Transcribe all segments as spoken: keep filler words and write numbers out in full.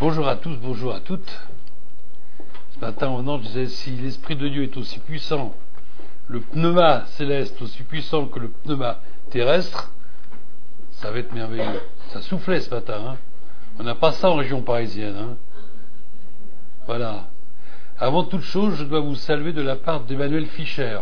Bonjour à tous, bonjour à toutes. Ce matin, au nom, je disais, si l'Esprit de Dieu est aussi puissant, le pneuma céleste aussi puissant que le pneuma terrestre, ça va être merveilleux. Ça soufflait ce matin, hein. On n'a pas ça en région parisienne, hein. Voilà. Avant toute chose, je dois vous saluer de la part d'Emmanuel Fischer.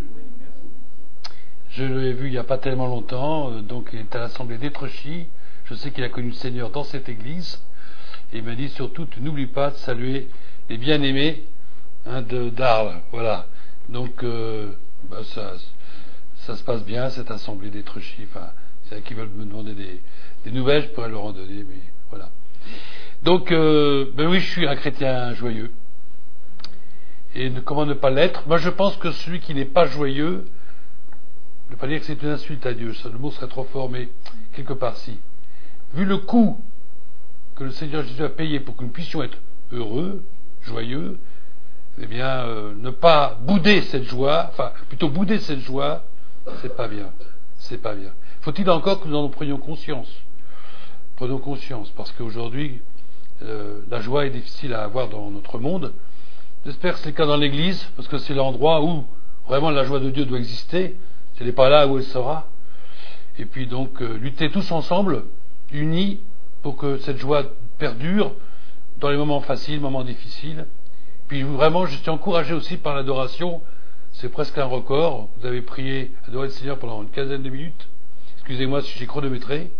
Je l'ai vu il n'y a pas tellement longtemps, donc il est à l'Assemblée d'Étrechy. Je sais qu'il a connu le Seigneur dans cette église. Et il m'a dit surtout, tu n'oublies pas de saluer les bien-aimés hein, de d'Arles. Voilà. Donc, euh, bah, ça, ça se passe bien, cette Assemblée d'Étrechy. Enfin, c'est là qu'ils veulent me demander des, des nouvelles, je pourrais leur en donner, mais voilà. Donc, euh, ben oui, je suis un chrétien joyeux. Et ne, comment ne pas l'être? Moi, je pense que celui qui n'est pas joyeux, je ne veux pas dire que c'est une insulte à Dieu, ça, le mot serait trop fort, mais quelque part si. Vu le coût que le Seigneur Jésus a payé pour que nous puissions être heureux, joyeux, eh bien, euh, ne pas bouder cette joie, enfin, plutôt bouder cette joie, c'est pas bien. C'est pas bien. Faut-il encore que nous en prenions conscience? Prenons conscience, parce qu'aujourd'hui, euh, la joie est difficile à avoir dans notre monde. J'espère que c'est le cas dans l'Église, parce que c'est l'endroit où vraiment la joie de Dieu doit exister. Elle n'est pas là où elle sera. Et puis donc, euh, lutter tous ensemble, unis, pour que cette joie perdure dans les moments faciles, moments difficiles. Puis vraiment, je suis encouragé aussi par l'adoration. C'est presque un record. Vous avez prié, adoré le Seigneur pendant une quinzaine de minutes. Excusez-moi si j'ai chronométré.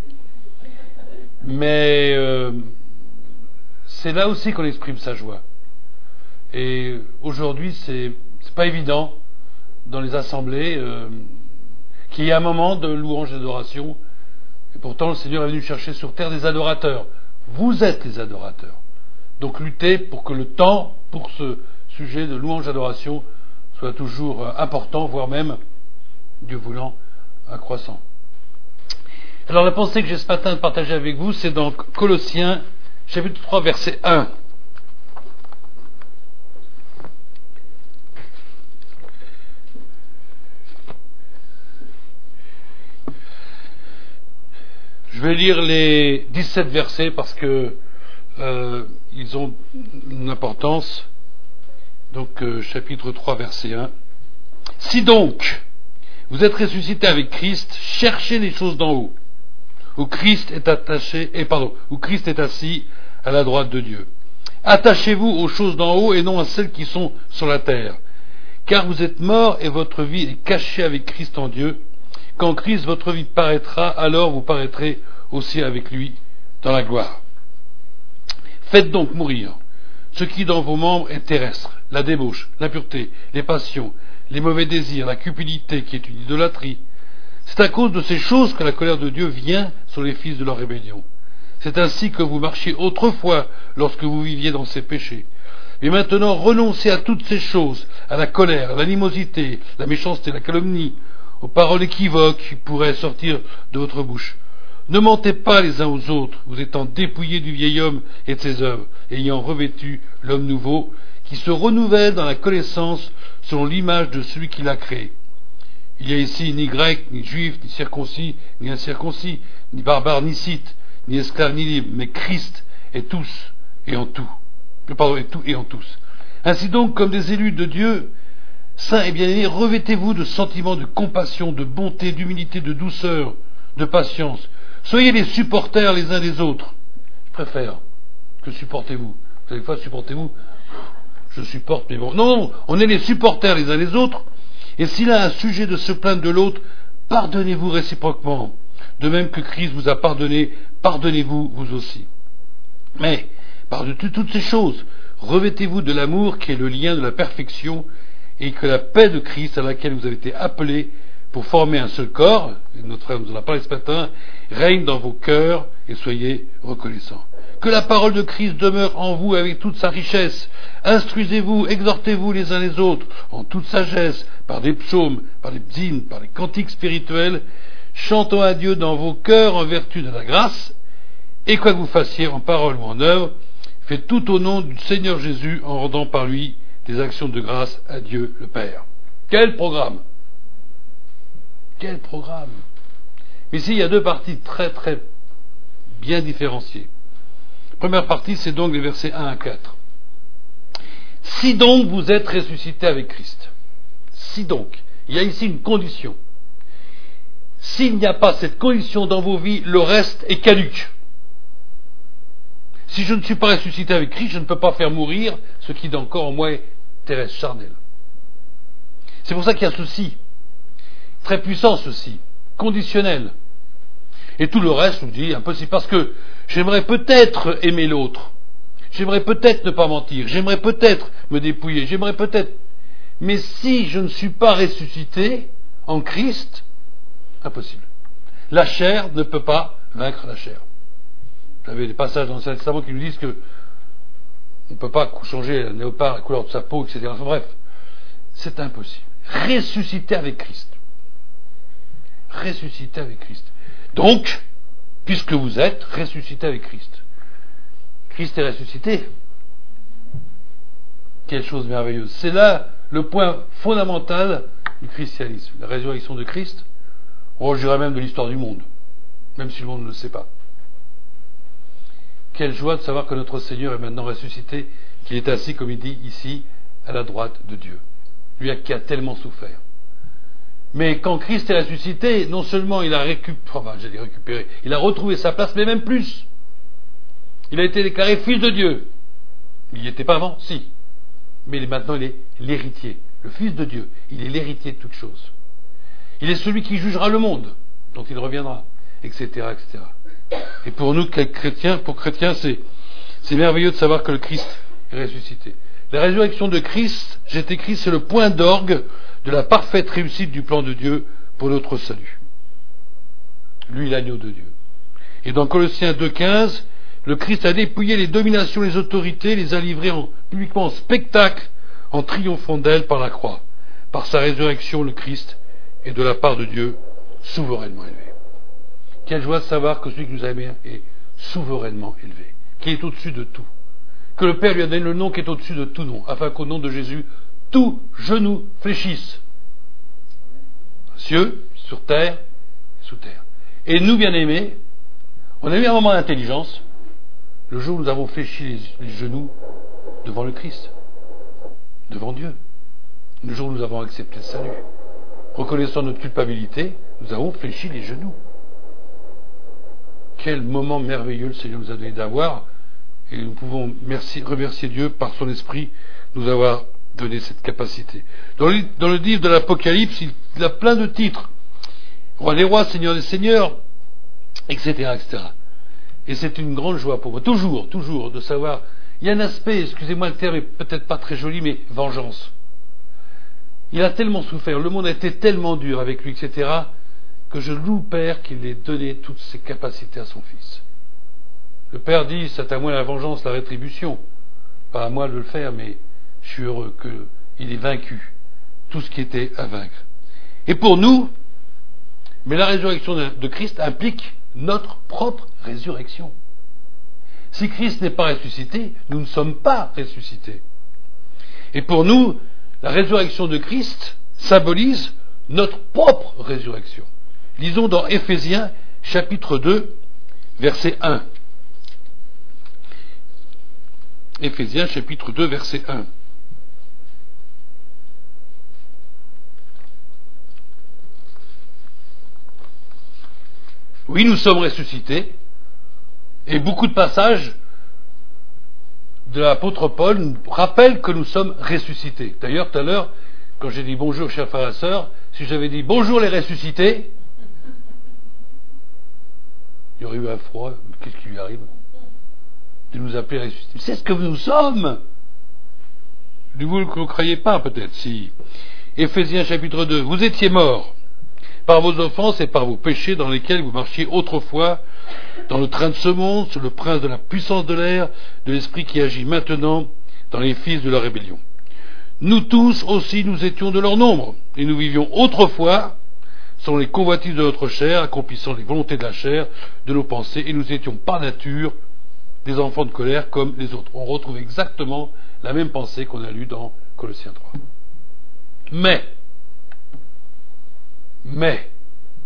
Mais euh, c'est là aussi qu'on exprime sa joie. Et aujourd'hui, c'est, c'est pas évident dans les assemblées euh, qu'il y ait un moment de louange et d'adoration. Et pourtant, le Seigneur est venu chercher sur terre des adorateurs. Vous êtes les adorateurs. Donc luttez pour que le temps pour ce sujet de louange et d'adoration soit toujours important, voire même, Dieu voulant, accroissant. Alors la pensée que j'ai ce matin de partager avec vous, c'est dans Colossiens, chapitre trois, verset un. Je vais lire les dix-sept versets parce que euh, ils ont une importance. Donc, euh, chapitre trois, verset un. Si donc vous êtes ressuscité avec Christ, cherchez les choses d'en haut, où Christ est attaché, et pardon, où Christ est assis à la droite de Dieu. Attachez-vous aux choses d'en haut et non à celles qui sont sur la terre, car vous êtes morts et votre vie est cachée avec Christ en Dieu. Quand Christ, votre vie, paraîtra, alors vous paraîtrez aussi avec lui dans la gloire. Faites donc mourir ce qui dans vos membres est terrestre, la débauche, l'impureté, les passions, les mauvais désirs, la cupidité qui est une idolâtrie. C'est à cause de ces choses que la colère de Dieu vient sur les fils de leur rébellion. C'est ainsi que vous marchiez autrefois lorsque vous viviez dans ces péchés. Mais maintenant, renoncez à toutes ces choses, à la colère, à l'animosité, la méchanceté, la calomnie, aux paroles équivoques qui pourraient sortir de votre bouche. Ne mentez pas les uns aux autres, vous étant dépouillés du vieil homme et de ses œuvres, ayant revêtu l'homme nouveau, qui se renouvelle dans la connaissance selon l'image de celui qui l'a créé. Il n'y a ici ni grec, ni juif, ni circoncis, ni incirconcis, ni barbare, ni scythe, ni esclave, ni libre, mais Christ est tous et en tout. Pardon, est tout et en tous. Ainsi donc, comme des élus de Dieu, saints et bien-aimés, revêtez-vous de sentiments de compassion, de bonté, d'humilité, de douceur, de patience. Soyez les supporters les uns des autres. Je préfère que supportez-vous. Vous savez quoi, supportez-vous? Je supporte, mais bon. Non, non, on est les supporters les uns les autres. Et s'il a un sujet de se plaindre de l'autre, pardonnez-vous réciproquement. De même que Christ vous a pardonné, pardonnez-vous vous aussi. Mais, par-dessus toutes ces choses, revêtez-vous de l'amour qui est le lien de la perfection, et que la paix de Christ à laquelle vous avez été appelés pour former un seul corps, et notre frère nous en a parlé ce matin, règne dans vos cœurs et soyez reconnaissants. Que la parole de Christ demeure en vous avec toute sa richesse. Instruisez-vous, exhortez-vous les uns les autres en toute sagesse, par des psaumes, par des hymnes, par des cantiques spirituels, chantant à Dieu dans vos cœurs en vertu de la grâce, et quoi que vous fassiez en parole ou en œuvre, faites tout au nom du Seigneur Jésus en rendant par lui des actions de grâce à Dieu le Père. Quel programme! Quel programme! Ici, il y a deux parties très très bien différenciées. Première partie, c'est donc les versets un à quatre. Si donc vous êtes ressuscité avec Christ, si donc, il y a ici une condition. S'il n'y a pas cette condition dans vos vies, le reste est caduc. Si je ne suis pas ressuscité avec Christ, je ne peux pas faire mourir ce qui d'encore en moi est terrestre, charnel. C'est pour ça qu'il y a ceci, très puissant ceci, conditionnel. Et tout le reste, je vous dis, impossible, parce que j'aimerais peut-être aimer l'autre, j'aimerais peut-être ne pas mentir, j'aimerais peut-être me dépouiller, j'aimerais peut-être... Mais si je ne suis pas ressuscité en Christ, impossible. La chair ne peut pas vaincre la chair. Vous avez des passages dans l'Ancien Testament qui nous disent que on ne peut pas changer le léopard, la couleur de sa peau, et cetera. Enfin, bref, c'est impossible. Ressuscité avec Christ. Ressuscité avec Christ. Donc, puisque vous êtes ressuscité avec Christ, Christ est ressuscité. Quelle chose merveilleuse. C'est là le point fondamental du christianisme. La résurrection de Christ, oh, je dirais même de l'histoire du monde, même si le monde ne le sait pas. Quelle joie de savoir que notre Seigneur est maintenant ressuscité, qu'il est assis, comme il dit ici, à la droite de Dieu. Lui qui a tellement souffert. Mais quand Christ est ressuscité, non seulement il a récupéré, enfin, j'allais récupérer, il a retrouvé sa place, mais même plus. Il a été déclaré fils de Dieu. Il n'y était pas avant, si. Mais maintenant il est l'héritier, le fils de Dieu. Il est l'héritier de toutes choses. Il est celui qui jugera le monde, dont il reviendra, et cetera, et cetera. Et pour nous, chrétiens, pour chrétiens, c'est, c'est merveilleux de savoir que le Christ est ressuscité. La résurrection de Christ, j'ai écrit, c'est le point d'orgue de la parfaite réussite du plan de Dieu pour notre salut. Lui, l'agneau de Dieu. Et dans Colossiens deux quinze, le Christ a dépouillé les dominations, les autorités, les a livrées en, publiquement en spectacle, en triomphant d'elles par la croix. Par sa résurrection, le Christ est de la part de Dieu souverainement élevé. Quelle joie de savoir que celui qui nous a aimés est souverainement élevé, qui est au-dessus de tout. Que le Père lui a donné le nom qui est au-dessus de tout nom, afin qu'au nom de Jésus, tout genou fléchisse. Cieux, sur terre, et sous terre. Et nous, bien-aimés, on a eu un moment d'intelligence, le jour où nous avons fléchi les, les genoux devant le Christ, devant Dieu. Le jour où nous avons accepté le salut. Reconnaissant notre culpabilité, nous avons fléchi les genoux. Quel moment merveilleux le Seigneur nous a donné d'avoir, et nous pouvons merci, remercier Dieu par son esprit de nous avoir donné cette capacité. Dans le, dans le livre de l'Apocalypse, il a plein de titres. Roi des rois, Seigneur des seigneurs, et cetera, et cetera. Et c'est une grande joie pour moi, toujours, toujours, de savoir, il y a un aspect, excusez-moi le terme est peut-être pas très joli, mais vengeance. Il a tellement souffert, le monde a été tellement dur avec lui, et cetera, que je loue le Père qu'il ait donné toutes ses capacités à son Fils. Le Père dit, c'est à moi la vengeance, la rétribution. Pas à moi de le faire, mais je suis heureux qu'il ait vaincu tout ce qui était à vaincre. Et pour nous, mais la résurrection de Christ implique notre propre résurrection. Si Christ n'est pas ressuscité, nous ne sommes pas ressuscités. Et pour nous, la résurrection de Christ symbolise notre propre résurrection. Lisons dans Éphésiens, chapitre deux, verset un. Éphésiens, chapitre deux, verset un. Oui, nous sommes ressuscités, et beaucoup de passages de l'apôtre Paul nous rappellent que nous sommes ressuscités. D'ailleurs, tout à l'heure, quand j'ai dit bonjour, chers frères et sœurs, si j'avais dit bonjour les ressuscités, il y aurait eu un froid. Qu'est-ce qui lui arrive de nous appeler ressuscités? C'est ce que nous sommes. Vous ne le croyez pas, peut-être, si. Éphésiens chapitre deux. Vous étiez morts par vos offenses et par vos péchés dans lesquels vous marchiez autrefois dans le train de ce monde, sous le prince de la puissance de l'air, de l'esprit qui agit maintenant dans les fils de la rébellion. Nous tous aussi, nous étions de leur nombre, et nous vivions autrefois selon les convoitises de notre chair, accomplissant les volontés de la chair, de nos pensées, et nous étions par nature des enfants de colère comme les autres. On retrouve exactement la même pensée qu'on a lue dans Colossiens trois. Mais, mais,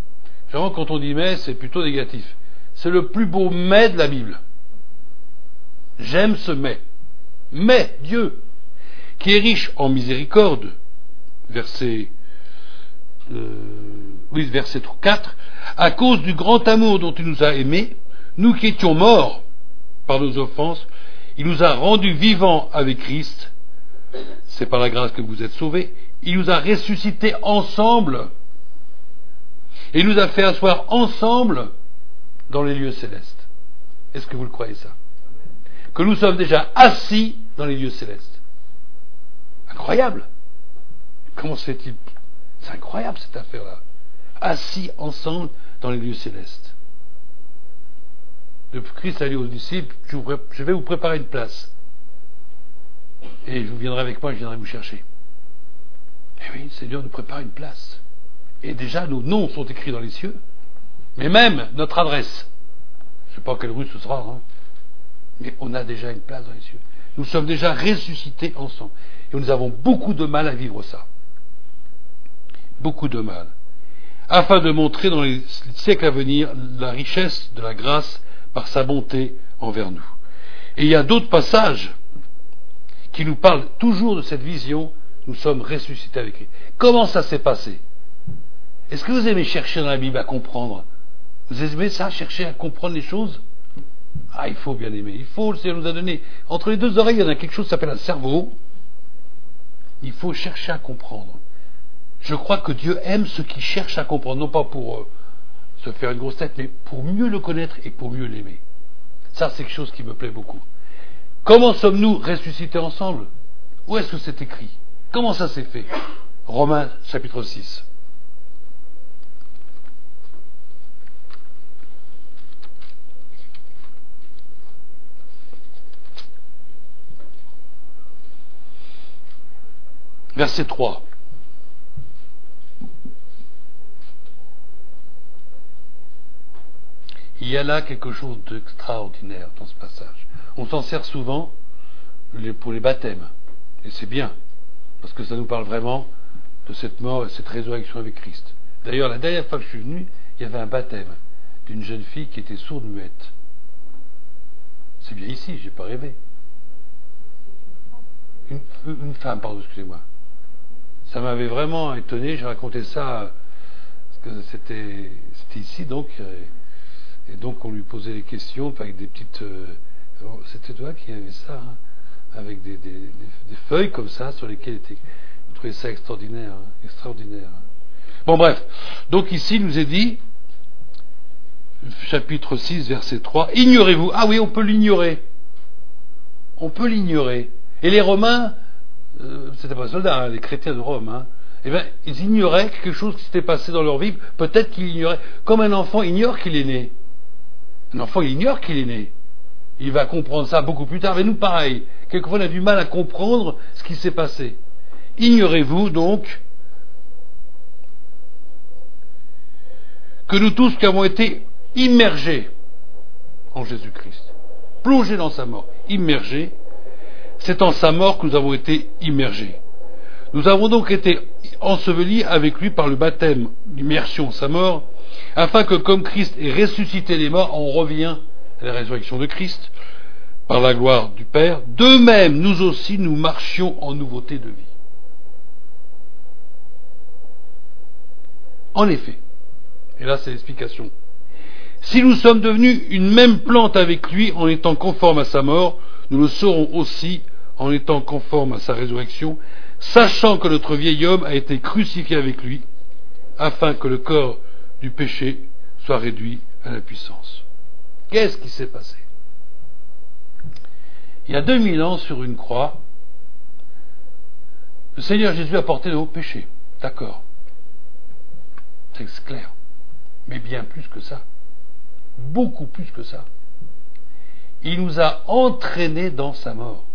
généralement quand on dit mais, c'est plutôt négatif. C'est le plus beau mais de la Bible. J'aime ce mais. Mais Dieu, qui est riche en miséricorde, verset, euh, oui, verset quatre, à cause du grand amour dont il nous a aimés, nous qui étions morts par nos offenses, il nous a rendus vivants avec Christ. C'est par la grâce que vous êtes sauvés. Il nous a ressuscités ensemble et il nous a fait asseoir ensemble dans les lieux célestes. Est-ce que vous le croyez ça? Que nous sommes déjà assis dans les lieux célestes. Incroyable. Comment se fait-il? C'est incroyable cette affaire-là. Assis ensemble dans les lieux célestes. Le Christ a dit aux disciples, je vais vous préparer une place. Et vous viendrez avec moi, je viendrai vous chercher. Et oui, le Seigneur nous prépare une place. Et déjà, nos noms sont écrits dans les cieux. Mais même notre adresse. Je ne sais pas quelle rue ce sera, hein. Mais on a déjà une place dans les cieux. Nous sommes déjà ressuscités ensemble. Et nous avons beaucoup de mal à vivre ça. Beaucoup de mal. Afin de montrer dans les siècles à venir la richesse de la grâce par sa bonté envers nous. Et il y a d'autres passages qui nous parlent toujours de cette vision, nous sommes ressuscités avec lui. Comment ça s'est passé? Est-ce que vous aimez chercher dans la Bible à comprendre? Vous aimez ça, chercher à comprendre les choses? Ah, il faut bien aimer. Il faut, le Seigneur nous a donné. Entre les deux oreilles, il y en a quelque chose qui s'appelle un cerveau. Il faut chercher à comprendre. Je crois que Dieu aime ceux qui cherchent à comprendre, non pas pour euh, se faire une grosse tête, mais pour mieux le connaître et pour mieux l'aimer. Ça, c'est quelque chose qui me plaît beaucoup. Comment sommes-nous ressuscités ensemble? Où est-ce que c'est écrit? Comment ça s'est fait? Romains chapitre six. Verset trois. Il y a là quelque chose d'extraordinaire dans ce passage. On s'en sert souvent pour les baptêmes. Et c'est bien, parce que ça nous parle vraiment de cette mort et cette résurrection avec Christ. D'ailleurs, la dernière fois que je suis venu, il y avait un baptême d'une jeune fille qui était sourde muette. C'est bien ici, j'ai pas rêvé. Une, une femme, pardon, excusez-moi. Ça m'avait vraiment étonné, j'ai raconté ça, parce que c'était, c'était ici, donc, et donc on lui posait des questions, avec des petites... Euh, c'était toi qui avais ça, hein, avec des, des, des, des feuilles comme ça, sur lesquelles était... Je trouvais ça extraordinaire, hein, extraordinaire. Bon, bref, donc ici, il nous est dit, chapitre six, verset trois, ignorez-vous. Ah oui, on peut l'ignorer. On peut l'ignorer. Et les Romains... Euh, c'était pas soldats, hein, les chrétiens de Rome, hein, eh bien, ils ignoraient quelque chose qui s'était passé dans leur vie. Peut-être qu'ils ignoraient, comme un enfant ignore qu'il est né. Un enfant, il ignore qu'il est né. Il va comprendre ça beaucoup plus tard. Mais nous, pareil. Quelquefois, on a du mal à comprendre ce qui s'est passé. Ignorez-vous donc que nous tous qui avons été immergés en Jésus-Christ, plongés dans sa mort, immergés. C'est en sa mort que nous avons été immergés. Nous avons donc été ensevelis avec lui par le baptême, l'immersion, sa mort, afin que comme Christ est ressuscité des morts, on revient à la résurrection de Christ, par la gloire du Père, de même nous aussi nous marchions en nouveauté de vie. En effet, et là c'est l'explication, si nous sommes devenus une même plante avec lui en étant conformes à sa mort, nous le serons aussi en étant conformes à sa résurrection, sachant que notre vieil homme a été crucifié avec lui, afin que le corps du péché soit réduit à l'impuissance. Qu'est-ce qui s'est passé? Il y a deux mille ans, sur une croix, le Seigneur Jésus a porté nos péchés. D'accord. C'est clair. Mais bien plus que ça. Beaucoup plus que ça. Il nous a entraînés dans sa mort.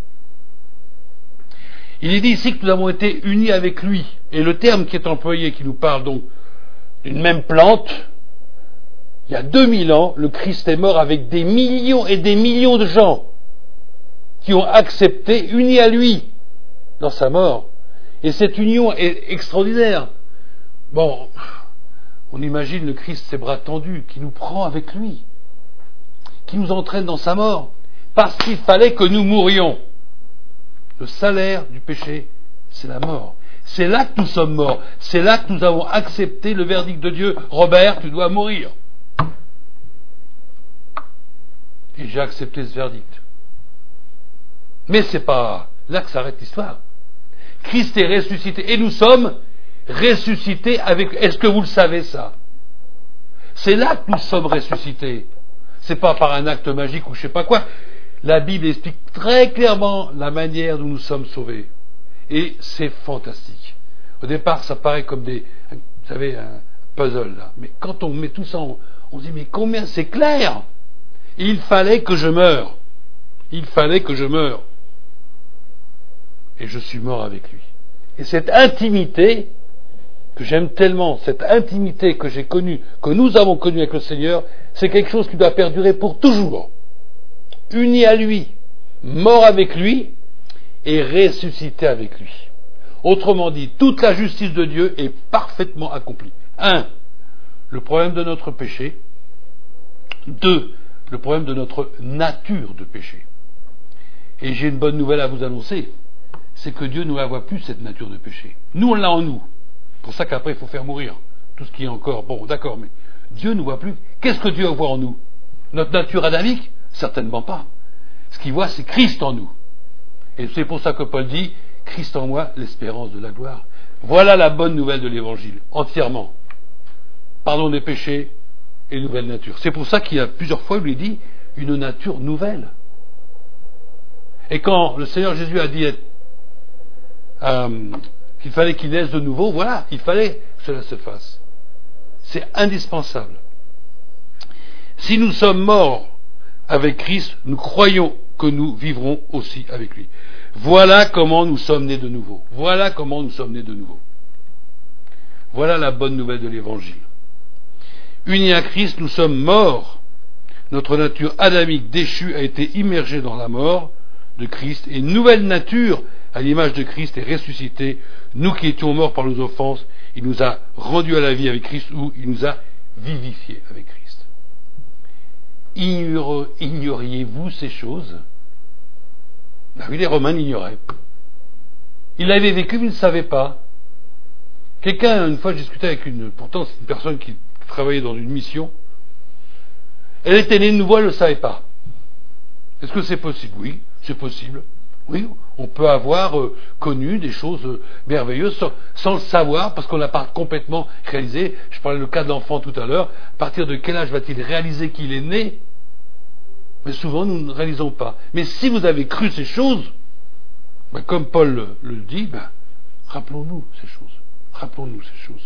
Il est dit ici que nous avons été unis avec lui. Et le terme qui est employé, qui nous parle donc d'une même plante, il y a deux mille ans, le Christ est mort avec des millions et des millions de gens qui ont accepté, unis à lui, dans sa mort. Et cette union est extraordinaire. Bon, on imagine le Christ, ses bras tendus, qui nous prend avec lui, qui nous entraîne dans sa mort. parce qu'il fallait que nous mourions. Le salaire du péché, c'est la mort. C'est là que nous sommes morts. C'est là que nous avons accepté le verdict de Dieu. Robert, tu dois mourir. Et j'ai accepté ce verdict. Mais c'est pas là que s'arrête l'histoire. Christ est ressuscité et nous sommes ressuscités avec... Est-ce que vous le savez ça? C'est là que nous sommes ressuscités. C'est pas par un acte magique ou je sais pas quoi. La Bible explique très clairement la manière dont nous sommes sauvés. Et c'est fantastique. Au départ, ça paraît comme des, vous savez, un puzzle là. Mais quand on met tout ça, on, on se dit mais combien c'est clair. Il fallait que je meure. Il fallait que je meure. Et je suis mort avec lui. Et cette intimité que j'aime tellement, cette intimité que j'ai connue, que nous avons connue avec le Seigneur, c'est quelque chose qui doit perdurer pour toujours. Uni à lui, mort avec lui et ressuscité avec lui. Autrement dit, toute la justice de Dieu est parfaitement accomplie. Un, le problème de notre péché. Deux, le problème de notre nature de péché. Et j'ai une bonne nouvelle à vous annoncer, c'est que Dieu ne la voit plus, cette nature de péché. Nous, on l'a en nous. C'est pour ça qu'après, il faut faire mourir tout ce qui est encore... Bon, d'accord, mais Dieu ne voit plus. Qu'est-ce que Dieu voit en nous? Notre nature adamique? Certainement pas. Ce qu'il voit, c'est Christ en nous. Et c'est pour ça que Paul dit, Christ en moi, l'espérance de la gloire. Voilà la bonne nouvelle de l'Évangile, entièrement. Pardon des péchés et nouvelle nature. C'est pour ça qu'il y a plusieurs fois, il lui dit, une nature nouvelle. Et quand le Seigneur Jésus a dit euh, qu'il fallait qu'il naisse de nouveau, voilà, il fallait que cela se fasse. C'est indispensable. Si nous sommes morts avec Christ, nous croyons que nous vivrons aussi avec lui. Voilà comment nous sommes nés de nouveau. Voilà comment nous sommes nés de nouveau. Voilà la bonne nouvelle de l'Évangile. Unis à Christ, nous sommes morts. Notre nature adamique déchue a été immergée dans la mort de Christ et une nouvelle nature à l'image de Christ est ressuscitée. Nous qui étions morts par nos offenses, il nous a rendus à la vie avec Christ ou il nous a vivifiés avec Christ. Ignore, ignoriez-vous ces choses? Ben oui, les Romains l'ignoraient. Ils l'avaient vécu, mais ils ne savaient pas. Quelqu'un, une fois, je discutais avec une, pourtant c'est une personne qui travaillait dans une mission. Elle était née de nouveau, elle ne le savait pas. Est-ce que c'est possible? Oui, c'est possible. Oui, on peut avoir euh, connu des choses euh, merveilleuses sans, sans le savoir, parce qu'on n'a pas complètement réalisé. Je parlais le cas de l'enfant tout à l'heure. À partir de quel âge va-t-il réaliser qu'il est né? Mais souvent, nous ne réalisons pas. Mais si vous avez cru ces choses, ben, comme Paul le, le dit, ben, rappelons-nous ces choses. Rappelons-nous ces choses.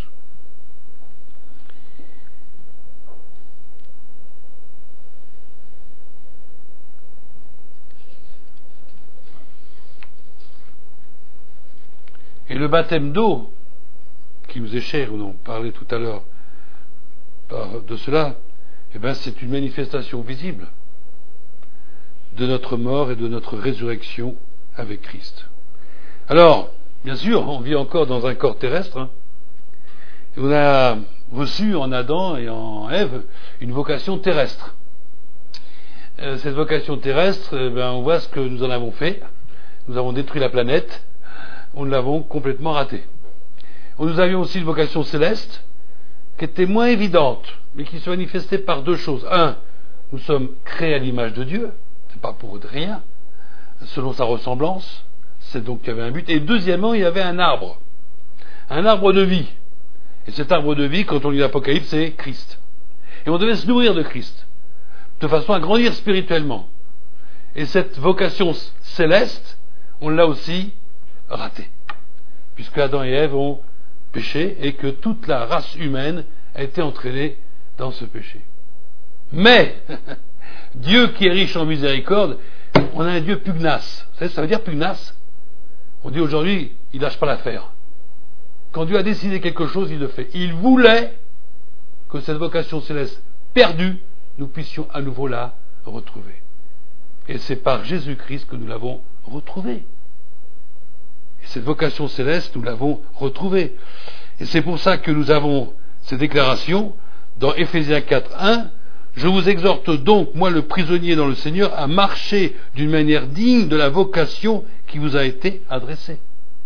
Et le baptême d'eau, qui nous est cher, on en parlait tout à l'heure de cela, eh ben, c'est une manifestation visible de notre mort et de notre résurrection avec Christ. Alors, bien sûr, on vit encore dans un corps terrestre, hein, et on a reçu en Adam et en Ève une vocation terrestre. Euh, cette vocation terrestre, eh ben, on voit ce que nous en avons fait. Nous avons détruit la planète. Nous l'avons complètement raté. Nous avions aussi une vocation céleste qui était moins évidente, mais qui se manifestait par deux choses. Un, nous sommes créés à l'image de Dieu, c'est pas pour de rien, selon sa ressemblance, c'est donc qu'il y avait un but. Et deuxièmement, il y avait un arbre, un arbre de vie. Et cet arbre de vie, quand on lit l'Apocalypse, c'est Christ. Et on devait se nourrir de Christ, de façon à grandir spirituellement. Et cette vocation céleste, on l'a aussi raté, puisque Adam et Ève ont péché et que toute la race humaine a été entraînée dans ce péché. Mais Dieu qui est riche en miséricorde, on a un Dieu pugnace. Vous savez, ça veut dire pugnace. On dit aujourd'hui, il lâche pas l'affaire. Quand Dieu a décidé quelque chose, il le fait. Il voulait que cette vocation céleste perdue, nous puissions à nouveau la retrouver. Et c'est par Jésus-Christ que nous l'avons retrouvée. Et cette vocation céleste, nous l'avons retrouvée. Et c'est pour ça que nous avons ces déclarations dans Éphésiens quatre, un, Je vous exhorte donc, moi le prisonnier dans le Seigneur, à marcher d'une manière digne de la vocation qui vous a été adressée.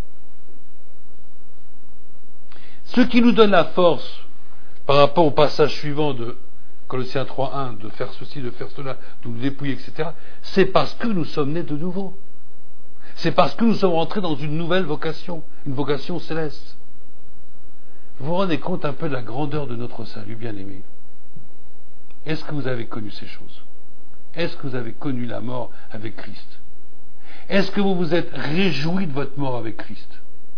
Ce qui nous donne la force par rapport au passage suivant de Colossiens trois un, de faire ceci, de faire cela, de nous dépouiller, et cetera, c'est parce que nous sommes nés de nouveau. C'est parce que nous sommes rentrés dans une nouvelle vocation, une vocation céleste. Vous vous rendez compte un peu de la grandeur de notre salut, bien-aimés? Est-ce que vous avez connu ces choses? Est-ce que vous avez connu la mort avec Christ? Est-ce que vous vous êtes réjouis de votre mort avec Christ?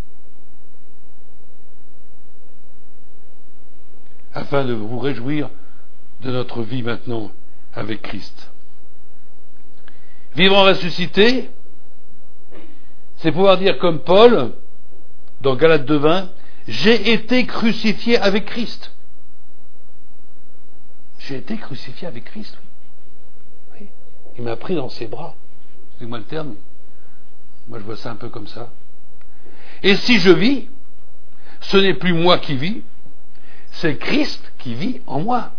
Afin de vous réjouir de notre vie maintenant avec Christ. Vivre en ressuscité, c'est pouvoir dire comme Paul, dans Galates deux vingt, j'ai été crucifié avec Christ. J'ai été crucifié avec Christ, oui. Oui. Il m'a pris dans ses bras. Excusez-moi le terme, moi je vois ça un peu comme ça. Et si je vis, ce n'est plus moi qui vis, c'est Christ qui vit en moi.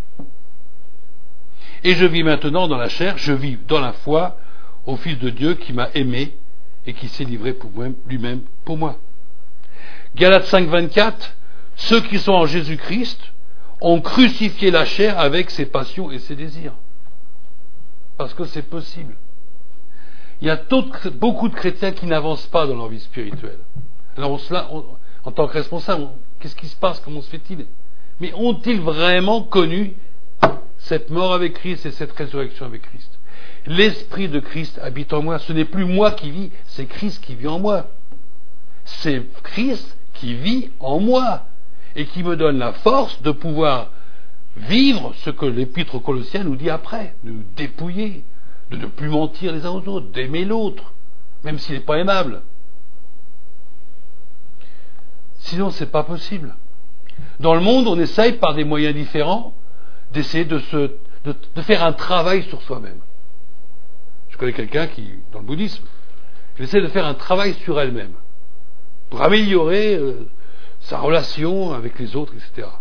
Et je vis maintenant dans la chair, je vis dans la foi au Fils de Dieu qui m'a aimé et qui s'est livré pour moi, lui-même pour moi. Galates cinq vingt-quatre, ceux qui sont en Jésus-Christ ont crucifié la chair avec ses passions et ses désirs. Parce que c'est possible. Il y a beaucoup de chrétiens qui n'avancent pas dans leur vie spirituelle. Alors on se, on, en tant que responsable, on, qu'est-ce qui se passe? Comment se fait-il? Mais ont-ils vraiment connu cette mort avec Christ et cette résurrection avec Christ? L'Esprit de Christ habite en moi. Ce n'est plus moi qui vis, c'est Christ qui vit en moi. C'est Christ qui vit en moi et qui me donne la force de pouvoir vivre ce que l'Épître aux Colossiens nous dit après, de nous dépouiller, de ne plus mentir les uns aux autres, d'aimer l'autre, même s'il n'est pas aimable. Sinon, c'est pas possible. Dans le monde, on essaye par des moyens différents d'essayer de, se, de, de faire un travail sur soi-même. Je connais quelqu'un qui, dans le bouddhisme, qui essaie de faire un travail sur elle-même pour améliorer euh, sa relation avec les autres, et cetera.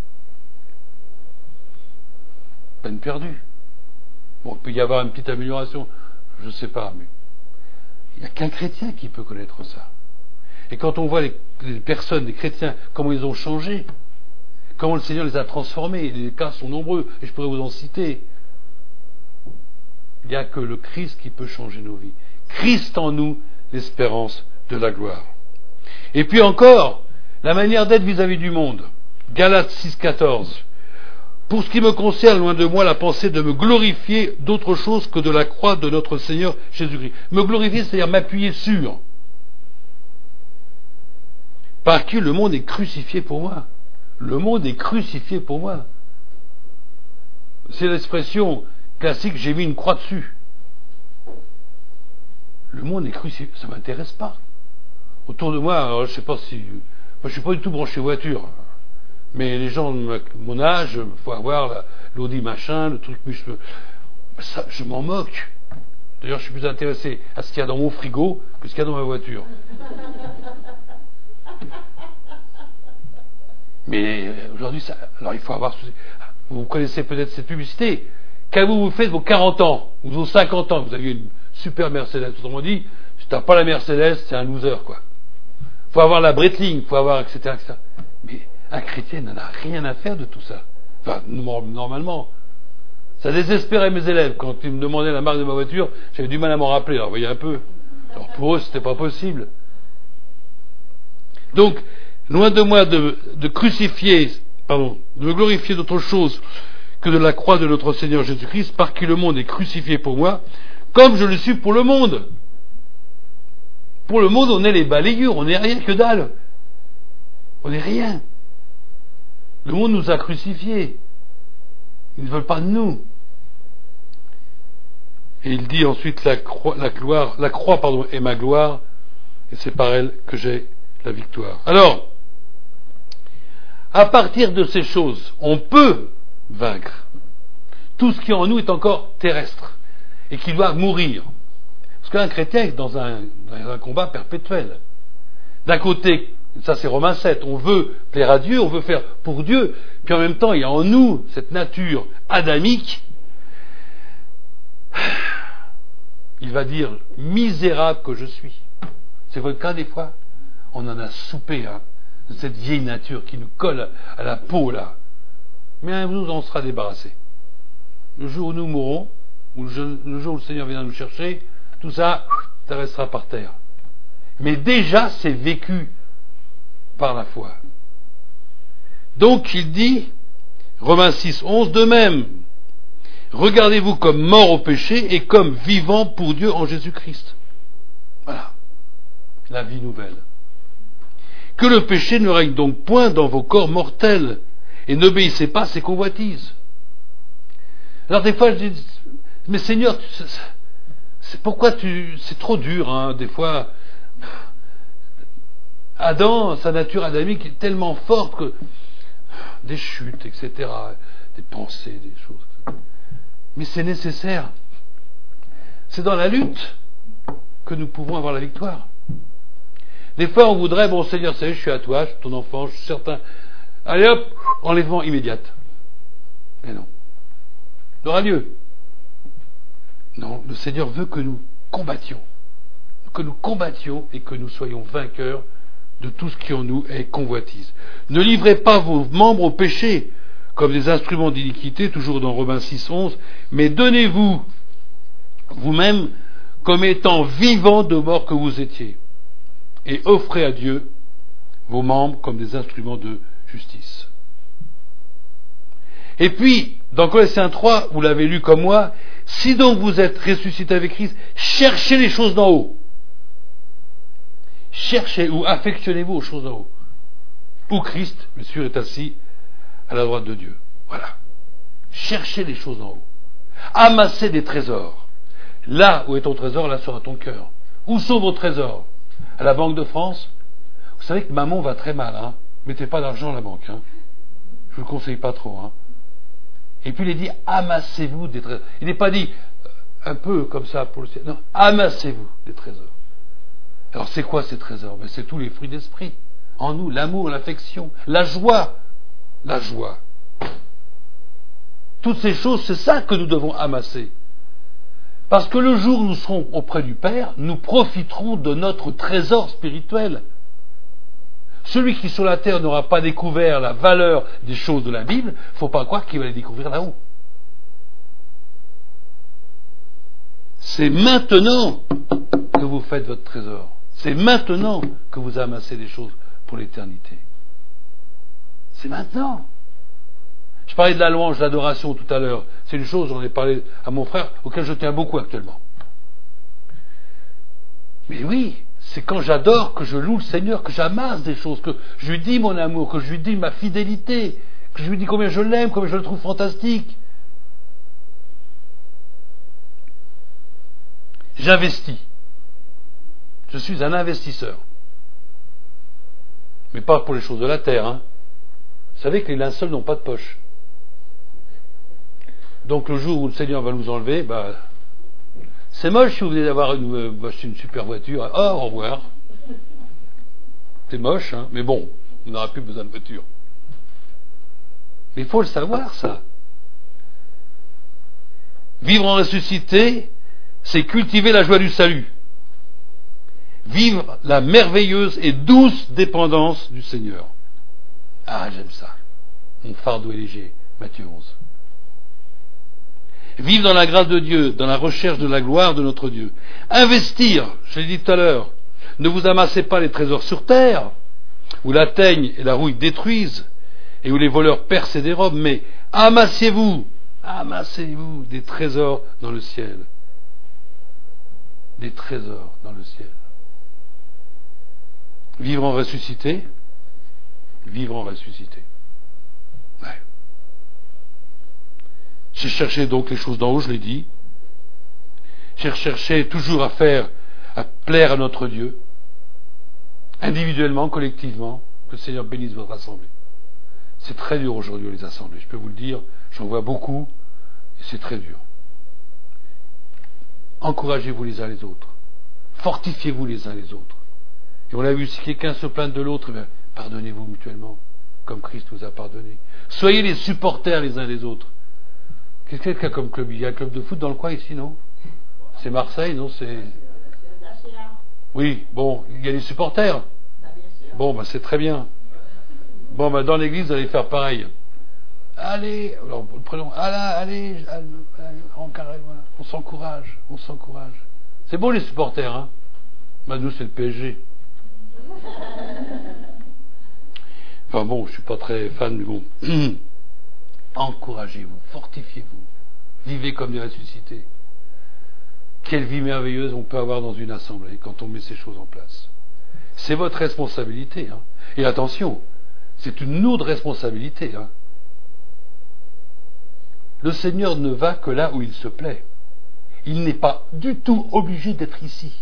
Peine perdue. Bon, il peut y avoir une petite amélioration, je ne sais pas, mais il n'y a qu'un chrétien qui peut connaître ça. Et quand on voit les, les personnes, les chrétiens, comment ils ont changé, comment le Seigneur les a transformés, les cas sont nombreux, et je pourrais vous en citer. Il n'y a que le Christ qui peut changer nos vies. Christ en nous, l'espérance de la gloire. Et puis encore, la manière d'être vis-à-vis du monde. Galates six quatorze. Pour ce qui me concerne, loin de moi la pensée de me glorifier d'autre chose que de la croix de notre Seigneur Jésus-Christ. Me glorifier, c'est-à-dire m'appuyer sur. Par qui le monde est crucifié pour moi. Le monde est crucifié pour moi. C'est l'expression classique, j'ai mis une croix dessus. Le monde est crucifié, ça ne m'intéresse pas. Autour de moi, alors, je ne sais pas si... Moi, je ne suis pas du tout branché voiture. Mais les gens de mon âge, il faut avoir l'Audi machin, le truc... Je, ça, je m'en moque. D'ailleurs, je suis plus intéressé à ce qu'il y a dans mon frigo que ce qu'il y a dans ma voiture. Mais aujourd'hui, ça, alors il faut avoir... Vous connaissez peut-être cette publicité. Quand vous vous faites vos quarante ans, ou vos cinquante ans, vous avez une super Mercedes. Autrement dit, si tu n'as pas la Mercedes, c'est un loser, quoi. Il faut avoir la Breitling, il faut avoir, et cetera, et cetera. Mais un chrétien n'en a rien à faire de tout ça. Enfin, normalement. Ça désespérait mes élèves. Quand ils me demandaient la marque de ma voiture, j'avais du mal à m'en rappeler. Alors, vous voyez un peu. Alors, pour eux, c'était pas possible. Donc, loin de moi de, de crucifier, pardon, de me glorifier d'autre chose que de la croix de notre Seigneur Jésus-Christ, par qui le monde est crucifié pour moi, comme je le suis pour le monde. Pour le monde, on est les balayures, on n'est rien que dalle. On n'est rien. Le monde nous a crucifiés. Ils ne veulent pas de nous. Et il dit ensuite la croix, la gloire, la croix pardon, est ma gloire, et c'est par elle que j'ai la victoire. Alors, à partir de ces choses, on peut vaincre. Tout ce qui en nous est encore terrestre et qui doit mourir. Parce qu'un chrétien est dans un, dans un combat perpétuel. D'un côté Ça, c'est Romains sept. On veut plaire à Dieu, on veut faire pour Dieu. Puis en même temps, il y a en nous cette nature adamique. Il va dire, misérable que je suis. C'est votre cas des fois? On en a soupé, hein, de cette vieille nature qui nous colle à la peau, là. Mais un jour, on sera débarrassé. Le jour où nous mourrons, ou le jour où le Seigneur viendra nous chercher, tout ça, ça restera par terre. Mais déjà, c'est vécu par la foi. Donc, il dit, Romains six, onze, de même, regardez-vous comme mort au péché et comme vivant pour Dieu en Jésus-Christ. Voilà. La vie nouvelle. Que le péché ne règne donc point dans vos corps mortels et n'obéissez pas à ses convoitises. Alors des fois je dis, mais Seigneur, c'est, c'est pourquoi tu, c'est trop dur, hein, des fois. Adam, sa nature adamique est tellement forte que des chutes, et cetera, des pensées, des choses. Mais c'est nécessaire. C'est dans la lutte que nous pouvons avoir la victoire. Des fois, on voudrait, bon Seigneur, ça y est, je suis à toi, je suis ton enfant, je suis certain. Allez hop, enlèvement immédiat. Mais non. Il aura lieu. Non, le Seigneur veut que nous combattions. Que nous combattions et que nous soyons vainqueurs de tout ce qui en nous est convoitise. Ne livrez pas vos membres au péché comme des instruments d'iniquité, toujours dans Romains six, onze, mais donnez-vous vous-même comme étant vivants de mort que vous étiez, et offrez à Dieu vos membres comme des instruments de justice. Et puis, dans Colossiens trois, vous l'avez lu comme moi, si donc vous êtes ressuscité avec Christ, cherchez les choses d'en haut. Cherchez ou affectionnez-vous aux choses d'en haut, où Christ, bien sûr, est assis à la droite de Dieu. Voilà. Cherchez les choses d'en haut. Amassez des trésors. Là où est ton trésor, là sera ton cœur. Où sont vos trésors? À la Banque de France? Vous savez que maman va très mal, hein. Mettez pas d'argent à la banque, hein. Je vous le conseille pas trop, hein. Et puis il est dit, amassez-vous des trésors. Il n'est pas dit, un peu comme ça pour le ciel. Non, amassez-vous des trésors. Alors c'est quoi ces trésors? Ben, c'est tous les fruits d'esprit. En nous, l'amour, l'affection, la joie. La joie. Toutes ces choses, c'est ça que nous devons amasser. Parce que le jour où nous serons auprès du Père, nous profiterons de notre trésor spirituel. Celui qui sur la terre n'aura pas découvert la valeur des choses de la Bible, il ne faut pas croire qu'il va les découvrir là-haut. C'est maintenant que vous faites votre trésor. C'est maintenant que vous amassez des choses pour l'éternité. C'est maintenant. Je parlais de la louange, de l'adoration tout à l'heure. C'est une chose, j'en ai parlé à mon frère, auquel je tiens beaucoup actuellement. Mais oui, c'est quand j'adore que je loue le Seigneur, que j'amasse des choses, que je lui dis mon amour, que je lui dis ma fidélité, que je lui dis combien je l'aime, combien je le trouve fantastique. J'investis. Je suis un investisseur. Mais pas pour les choses de la terre, hein. Vous savez que les linceuls n'ont pas de poche. Donc le jour où le Seigneur va nous enlever, bah, c'est moche si vous venez d'avoir une, euh, une super voiture. Oh, au revoir. C'est moche, hein, mais bon, on n'aura plus besoin de voiture. Mais il faut le savoir, ça. Vivre en ressuscité, c'est cultiver la joie du salut. Vivre la merveilleuse et douce dépendance du Seigneur. Ah, j'aime ça. Mon fardeau est léger. Matthieu onze. Vivre dans la grâce de Dieu, dans la recherche de la gloire de notre Dieu. Investir, je l'ai dit tout à l'heure, ne vous amassez pas les trésors sur terre, où la teigne et la rouille détruisent, et où les voleurs percent et dérobent, mais amassez-vous, amassez-vous des trésors dans le ciel. Des trésors dans le ciel. Vivre en ressuscité, vivre en ressuscité. Ouais. J'ai cherché donc les choses d'en haut, je l'ai dit. J'ai cherché toujours à faire, à plaire à notre Dieu, individuellement, collectivement, que le Seigneur bénisse votre assemblée. C'est très dur aujourd'hui les assemblées, je peux vous le dire, j'en vois beaucoup, et c'est très dur. Encouragez-vous les uns les autres, fortifiez-vous les uns les autres, Et on l'a vu, si quelqu'un se plaint de l'autre, ben, pardonnez-vous mutuellement, comme Christ vous a pardonné. Soyez les supporters les uns des autres. Qu'est-ce qu'il y a comme club? Il y a un club de foot dans le coin ici, non? C'est Marseille, non? C'est... Oui, bon, il y a des supporters. Bon, ben c'est très bien. Bon, ben dans l'église, vous allez faire pareil. Allez, alors, prenons, allez, allez, allez on, voilà, on s'encourage, on s'encourage. C'est beau les supporters, hein? Ben nous, c'est le P S G. Enfin bon, je suis pas très fan, mais bon. Encouragez-vous, fortifiez-vous, vivez comme des ressuscités. Quelle vie merveilleuse on peut avoir dans une assemblée quand on met ces choses en place. C'est votre responsabilité, hein. Et attention, c'est une lourde responsabilité, hein. Le Seigneur ne va que là où il se plaît. Il n'est pas du tout obligé d'être ici.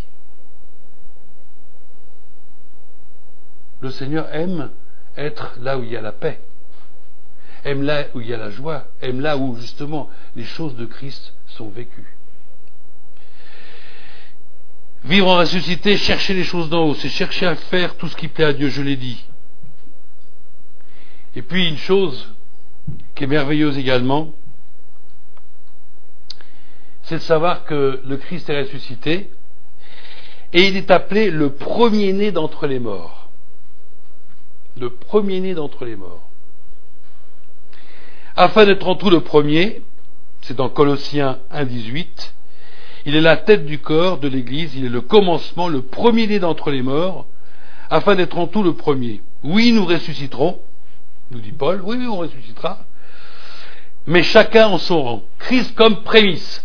Le Seigneur aime être là où il y a la paix, aime là où il y a la joie, aime là où justement les choses de Christ sont vécues. Vivre en ressuscité, chercher les choses d'en haut, c'est chercher à faire tout ce qui plaît à Dieu, je l'ai dit. Et puis une chose qui est merveilleuse également, c'est de savoir que le Christ est ressuscité et il est appelé le premier-né d'entre les morts. Le premier-né d'entre les morts. Afin d'être en tout le premier, c'est dans Colossiens un dix-huit, il est la tête du corps de l'Église, il est le commencement, le premier-né d'entre les morts, afin d'être en tout le premier. Oui, nous ressusciterons, nous dit Paul, oui, oui, on ressuscitera, mais chacun en son rang. Christ comme prémisse.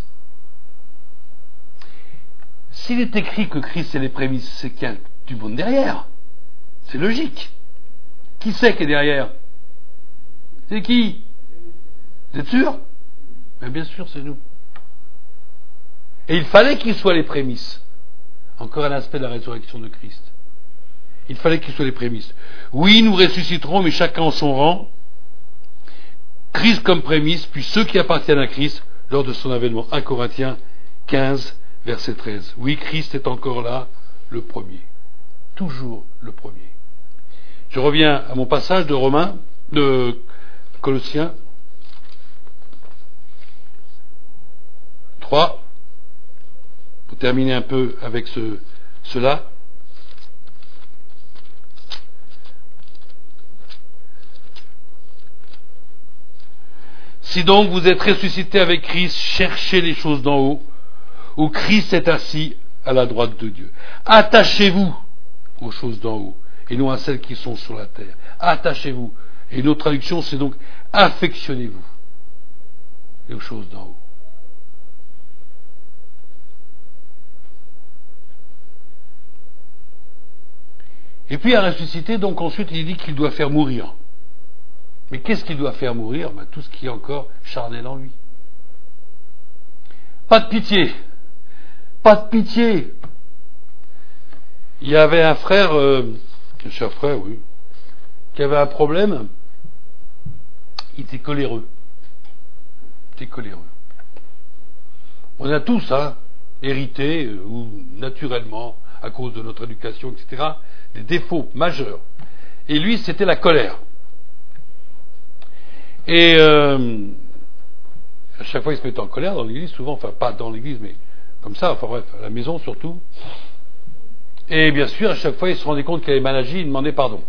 S'il est écrit que Christ est les prémices, c'est qu'il y a du monde derrière. C'est logique. Qui c'est qui est derrière? C'est qui? Vous êtes sûr? Mais bien sûr, c'est nous. Et il fallait qu'il soit les prémices. Encore un aspect de la résurrection de Christ. Il fallait qu'il soit les prémices. Oui, nous ressusciterons, mais chacun en son rang. Christ comme prémisse, puis ceux qui appartiennent à Christ lors de son avènement. un Corinthiens quinze, verset treize. Oui, Christ est encore là, le premier. Toujours le premier. Je reviens à mon passage de Romains, de Colossiens trois, pour terminer un peu avec ce, cela. Si donc vous êtes ressuscité avec Christ, cherchez les choses d'en haut, où Christ est assis à la droite de Dieu. Attachez-vous aux choses d'en haut, et non à celles qui sont sur la terre. Attachez-vous. Et une autre traduction, c'est donc affectionnez-vous aux choses d'en haut. Et puis à ressusciter, donc ensuite il dit qu'il doit faire mourir. Mais qu'est-ce qu'il doit faire mourir? Ben, tout ce qui est encore charnel en lui. Pas de pitié. Pas de pitié. Il y avait un frère, euh, un cher frère, oui, qui avait un problème. Il était coléreux. Il était coléreux. On a tous, hein, hérité, euh, ou naturellement, à cause de notre éducation, et cetera, des défauts majeurs. Et lui, c'était la colère. Et euh, à chaque fois, il se mettait en colère dans l'église, souvent, enfin pas dans l'église, mais comme ça, enfin bref, à la maison surtout. Et bien sûr, à chaque fois, il se rendait compte qu'il avait mal agi, il demandait pardon.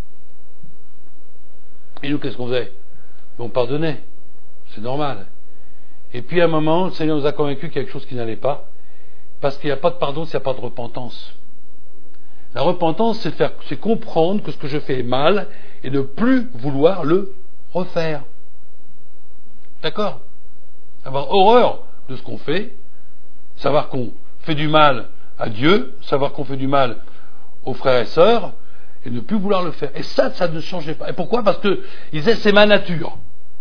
Et nous, qu'est-ce qu'on faisait? On pardonnait, c'est normal. Et puis à un moment, le Seigneur nous a convaincus qu'il y a quelque chose qui n'allait pas, parce qu'il n'y a pas de pardon s'il n'y a pas de repentance. La repentance, c'est faire, c'est comprendre que ce que je fais est mal et ne plus vouloir le refaire. D'accord? Avoir horreur de ce qu'on fait, savoir qu'on fait du mal à Dieu, savoir qu'on fait du mal aux frères et sœurs, et ne plus vouloir le faire. Et ça, ça ne changeait pas. Et pourquoi? Parce que ils disaient c'est ma nature.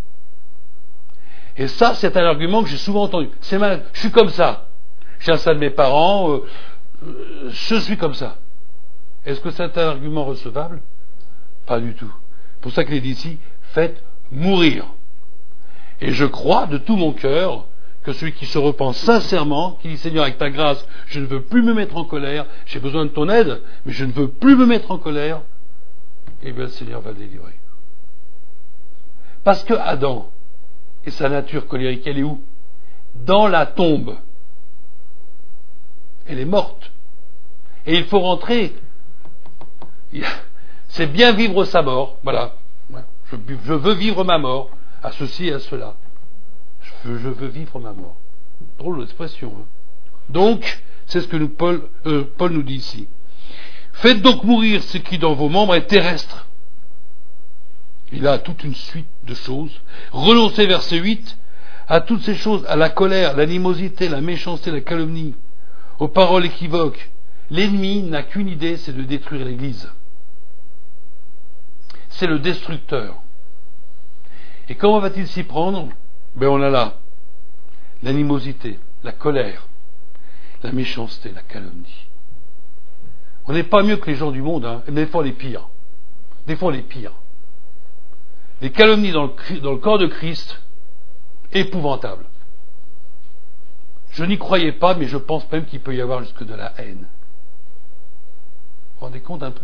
Et ça, c'est un argument que j'ai souvent entendu. C'est ma, je suis comme ça. J'ai un ça de mes parents, euh, euh, je suis comme ça. Est-ce que c'est un argument recevable? Pas du tout. C'est pour ça qu'il est dit ici, faites mourir. Et je crois de tout mon cœur que celui qui se repent sincèrement, qui dit Seigneur, avec ta grâce, je ne veux plus me mettre en colère, j'ai besoin de ton aide, mais je ne veux plus me mettre en colère, eh bien le Seigneur va le délivrer. Parce que Adam et sa nature colérique, elle est où? Dans la tombe. Elle est morte. Et il faut rentrer. C'est bien vivre sa mort. Voilà. Je, je veux vivre ma mort, à ceci et à cela. Je veux, je veux vivre ma mort. Drôle d'expression. Hein. Donc, c'est ce que nous, Paul, euh, Paul nous dit ici. Faites donc mourir ce qui dans vos membres est terrestre. Il a toute une suite de choses. Renoncez, verset huit, à toutes ces choses, à la colère, l'animosité, la méchanceté, la calomnie, aux paroles équivoques. L'ennemi n'a qu'une idée, c'est de détruire l'Église. C'est le destructeur. Et comment va-t-il s'y prendre? Ben on a là l'animosité, la colère, la méchanceté, la calomnie. On n'est pas mieux que les gens du monde, hein, mais des fois les pires. Des fois les pires. Les calomnies dans le, dans le corps de Christ, épouvantables. Je n'y croyais pas, mais je pense même qu'il peut y avoir jusque de la haine. Vous vous rendez compte un peu?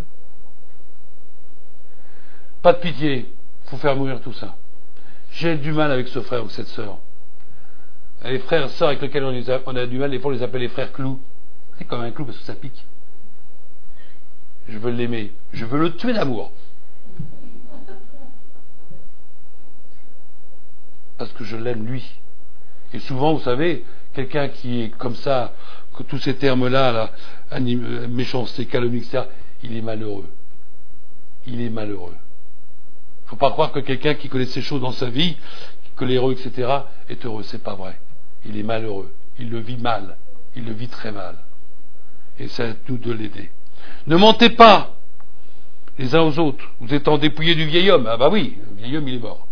Pas de pitié, il faut faire mourir tout ça. J'ai du mal avec ce frère ou cette sœur. Les frères et sœurs avec lesquels on, a, on a du mal, des fois on les appelle les frères clous. C'est comme un clou parce que ça pique. Je veux l'aimer, je veux le tuer d'amour. Parce que je l'aime lui. Et souvent, vous savez, quelqu'un qui est comme ça, que tous ces termes-là, là, anim, méchanceté, calomnie, et cetera, il est malheureux. Il est malheureux. Il ne faut pas croire que quelqu'un qui connaît ces choses dans sa vie, coléreux, et cetera, est heureux. C'est pas vrai. Il est malheureux. Il le vit mal. Il le vit très mal. Et c'est à nous de l'aider. Ne mentez pas les uns aux autres. Vous êtes en dépouillé du vieil homme. Ah bah oui, le vieil homme, il est mort.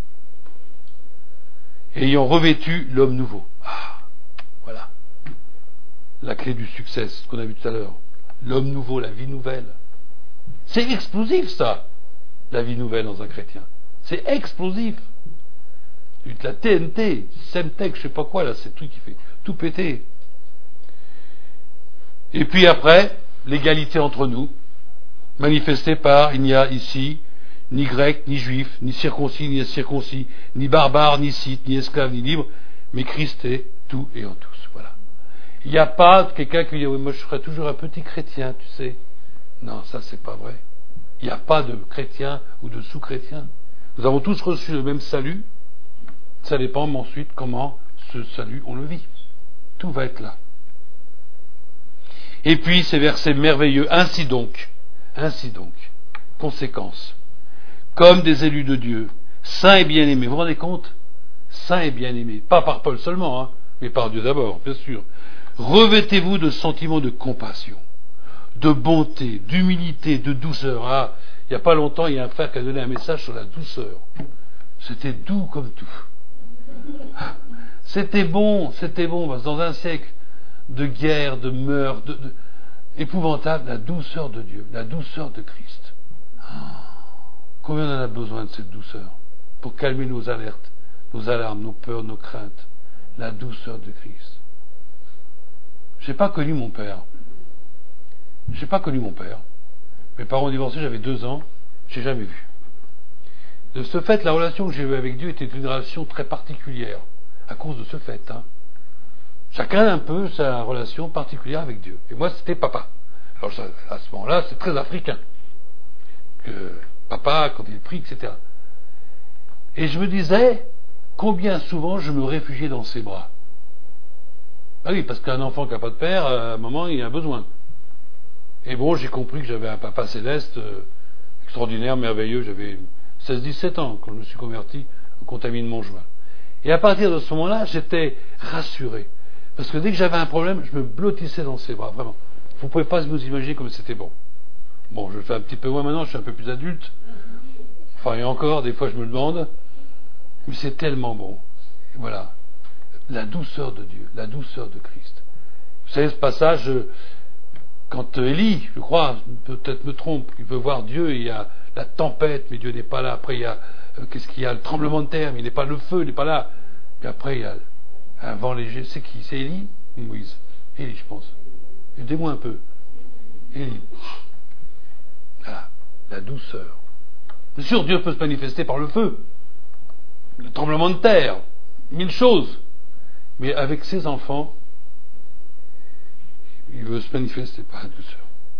Ayant revêtu l'homme nouveau. Ah, voilà. La clé du succès, ce qu'on a vu tout à l'heure. L'homme nouveau, la vie nouvelle. C'est explosif, ça, la vie nouvelle dans un chrétien. C'est explosif. De la T N T, Semtech, je sais pas quoi, là, c'est le truc qui fait tout péter. Et puis après, l'égalité entre nous, manifestée par, il n'y a ici ni grec, ni juif, ni circoncis, ni incirconcis, ni barbare, ni scythe, ni esclave, ni libre, mais Christ est tout et en tous. Voilà. Il n'y a pas quelqu'un qui dit oui, moi je serai toujours un petit chrétien, tu sais. Non, ça c'est pas vrai. Il n'y a pas de chrétien ou de sous-chrétien. Nous avons tous reçu le même salut. Ça dépend ensuite comment ce salut on le vit. Tout va être là. Et puis ces versets merveilleux. Ainsi donc, ainsi donc, conséquence. Comme des élus de Dieu, saints et bien-aimés. Vous vous rendez compte? Saints et bien-aimés. Pas par Paul seulement, hein, mais par Dieu d'abord, bien sûr. Revêtez-vous de sentiments de compassion, de bonté, d'humilité, de douceur. Ah, il n'y a pas longtemps, il y a un frère qui a donné un message sur la douceur. C'était doux comme tout. C'était bon, c'était bon, parce que dans un siècle de guerre, de meurtre, de, de, épouvantable, la douceur de Dieu, la douceur de Christ. Ah. Combien on en a besoin de cette douceur pour calmer nos alertes, nos alarmes, nos peurs, nos craintes? La douceur de Christ. Je n'ai pas connu mon père. Je n'ai pas connu mon père. Mes parents ont divorcé, j'avais deux ans, je n'ai jamais vu. De ce fait, la relation que j'ai eue avec Dieu était une relation très particulière, à cause de ce fait. Hein. Chacun a un peu sa relation particulière avec Dieu. Et moi, c'était papa. Alors à ce moment-là, c'est très africain. Que papa, quand il prie, et cetera. Et je me disais, combien souvent je me réfugiais dans ses bras. Ah oui, parce qu'un enfant qui n'a pas de père, à un moment, il a besoin. Et bon, j'ai compris que j'avais un papa céleste euh, extraordinaire, merveilleux. J'avais seize dix-sept ans quand je me suis converti au contaminement joint. Et à partir de ce moment-là, j'étais rassuré. Parce que dès que j'avais un problème, je me blottissais dans ses bras, vraiment. Vous ne pouvez pas vous imaginer comme c'était bon. Bon, je le fais un petit peu moins maintenant, je suis un peu plus adulte. Enfin, et encore, des fois je me demande. Mais c'est tellement bon. Et voilà. La douceur de Dieu, la douceur de Christ. Vous savez, ce passage, quand Élie, je crois, peut-être me trompe, il veut voir Dieu, et il y a la tempête, mais Dieu n'est pas là. Après, il y a, euh, qu'est-ce qu'il y a? Le tremblement de terre, mais il n'est pas le feu, il n'est pas là. Puis après, il y a Un vent léger, c'est qui? C'est Élie ou Moïse? Élie, je pense. Aidez-moi un peu. Élie. Ah, la douceur. Bien sûr, Dieu peut se manifester par le feu, le tremblement de terre, mille choses. Mais avec ses enfants, il veut se manifester par la douceur.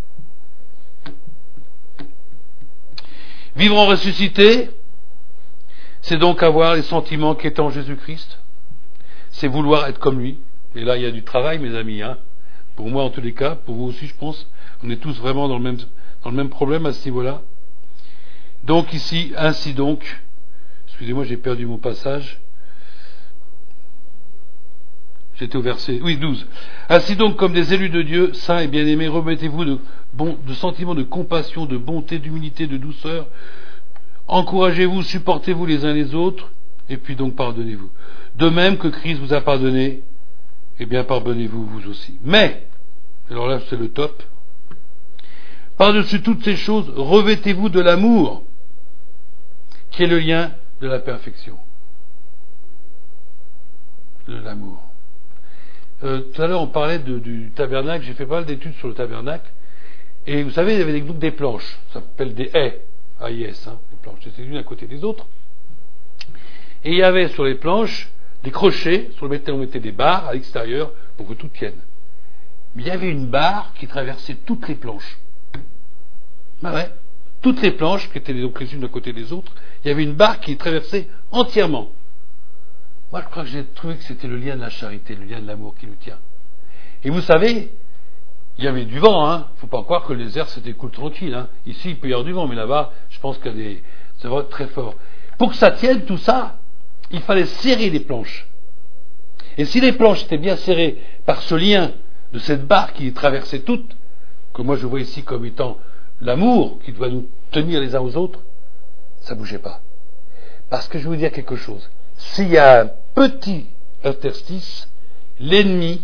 Vivre en ressuscité, c'est donc avoir les sentiments qui étaient en Jésus-Christ. C'est vouloir être comme lui. Et là, il y a du travail, mes amis. Hein. Pour moi, en tous les cas, pour vous aussi, je pense, on est tous vraiment dans le même, dans le même problème à ce niveau-là. Donc ici, ainsi donc, excusez-moi, j'ai perdu mon passage. J'étais au verset, oui, douze. Ainsi donc, comme des élus de Dieu, saints et bien-aimés, remettez-vous de, bon, de sentiments de compassion, de bonté, d'humilité, de douceur. Encouragez-vous, supportez-vous les uns les autres, et puis donc pardonnez-vous. De même que Christ vous a pardonné, eh bien pardonnez-vous vous aussi. Mais, alors là c'est le top, par-dessus toutes ces choses, revêtez-vous de l'amour, qui est le lien de la perfection. De l'amour. Euh, tout à l'heure on parlait de, du tabernacle, j'ai fait pas mal d'études sur le tabernacle, et vous savez, il y avait des, des planches, ça s'appelle des haies, A I S, hein, les planches, c'était l'une à côté des autres. Et il y avait sur les planches des crochets sur lesquels on mettait des barres à l'extérieur pour que tout tienne. Mais il y avait une barre qui traversait toutes les planches. Ben ouais, toutes les planches, qui étaient donc les unes à côté des autres, il y avait une barre qui traversait entièrement. Moi, je crois que j'ai trouvé que c'était le lien de la charité, le lien de l'amour qui nous tient. Et vous savez, il y avait du vent, hein. Faut pas croire que les airs c'était cool tranquille, hein. Ici, il peut y avoir du vent, mais là-bas, je pense qu'il y a des, ça va être très fort. Pour que ça tienne, tout ça, il fallait serrer les planches. Et si les planches étaient bien serrées par ce lien de cette barre qui traversait toutes, que moi je vois ici comme étant l'amour qui doit nous tenir les uns aux autres, ça ne bougeait pas. Parce que je vais vous dire quelque chose. S'il y a un petit interstice, l'ennemi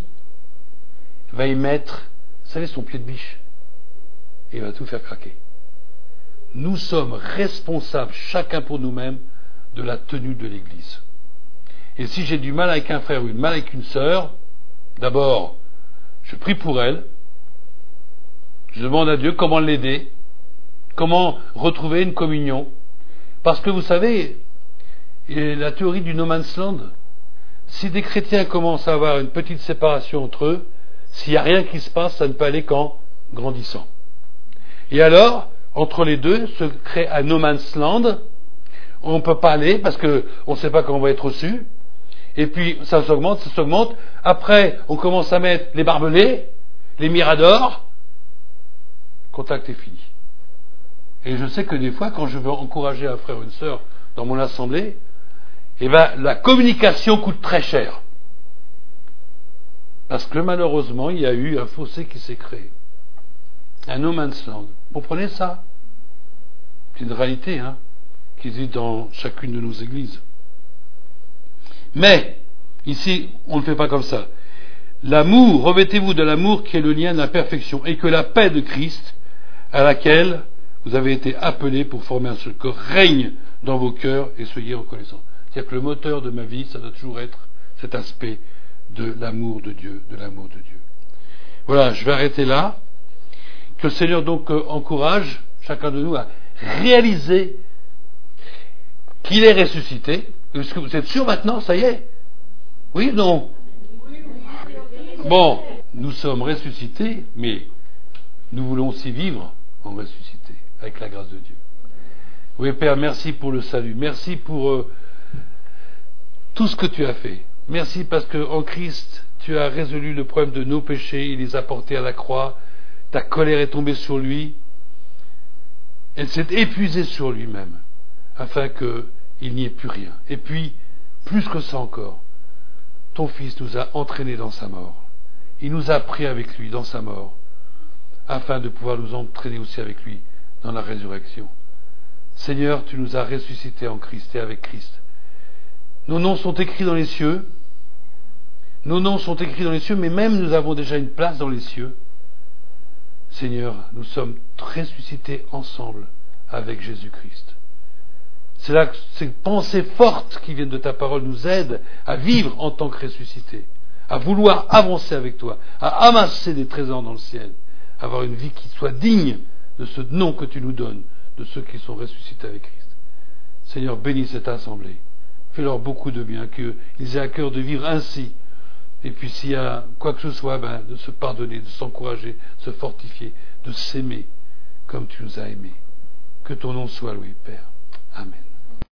va y mettre, vous savez, son pied de biche. Et il va tout faire craquer. Nous sommes responsables, chacun pour nous-mêmes, de la tenue de l'Église. Et si j'ai du mal avec un frère ou du mal avec une sœur, d'abord, je prie pour elle, je demande à Dieu comment l'aider, comment retrouver une communion. Parce que vous savez, la théorie du no man's land, si des chrétiens commencent à avoir une petite séparation entre eux, s'il n'y a rien qui se passe, ça ne peut aller qu'en grandissant. Et alors, entre les deux, se crée un no man's land. On ne peut pas aller parce qu'on ne sait pas comment on va être reçu. Et puis ça s'augmente, ça s'augmente. Après, on commence à mettre les barbelés, les miradors. Contact est fini. Et je sais que des fois, quand je veux encourager un frère ou une sœur dans mon assemblée, eh ben, la communication coûte très cher. Parce que malheureusement, il y a eu un fossé qui s'est créé. Un no man's land. Vous comprenez ça? C'est une réalité, hein, qui existe dans chacune de nos églises. Mais, ici, on ne fait pas comme ça. L'amour, revêtez-vous de l'amour qui est le lien de la perfection, et que la paix de Christ, à laquelle vous avez été appelés pour former un seul corps, règne dans vos cœurs et soyez reconnaissants. C'est-à-dire que le moteur de ma vie, ça doit toujours être cet aspect de l'amour de Dieu, de l'amour de Dieu. Voilà, je vais arrêter là. Que le Seigneur donc euh, encourage chacun de nous à réaliser qu'il est ressuscité. Est-ce que vous êtes sûr maintenant, ça y est? Oui ou non? Bon, nous sommes ressuscités, mais nous voulons aussi vivre en ressuscité, avec la grâce de Dieu. Oui, Père, merci pour le salut. Merci pour euh, tout ce que tu as fait. Merci parce qu'en Christ, tu as résolu le problème de nos péchés, il les a portés à la croix, ta colère est tombée sur lui, elle s'est épuisée sur lui-même, afin qu'il n'y ait plus rien. Et puis, plus que ça encore, ton Fils nous a entraînés dans sa mort. Il nous a pris avec lui dans sa mort, afin de pouvoir nous entraîner aussi avec lui dans la résurrection. Seigneur, tu nous as ressuscités en Christ et avec Christ. Nos noms sont écrits dans les cieux, nos noms sont écrits dans les cieux, mais même nous avons déjà une place dans les cieux. Seigneur, nous sommes ressuscités ensemble avec Jésus-Christ. C'est là que ces pensées fortes qui viennent de ta parole nous aident à vivre en tant que ressuscités, à vouloir avancer avec toi, à amasser des trésors dans le ciel, à avoir une vie qui soit digne de ce nom que tu nous donnes, de ceux qui sont ressuscités avec Christ. Seigneur, bénis cette assemblée. Fais-leur beaucoup de bien, qu'ils aient à cœur de vivre ainsi. Et puis s'il y a quoi que ce soit, ben, de se pardonner, de s'encourager, de se fortifier, de s'aimer comme tu nous as aimés. Que ton nom soit loué, Père. Amen.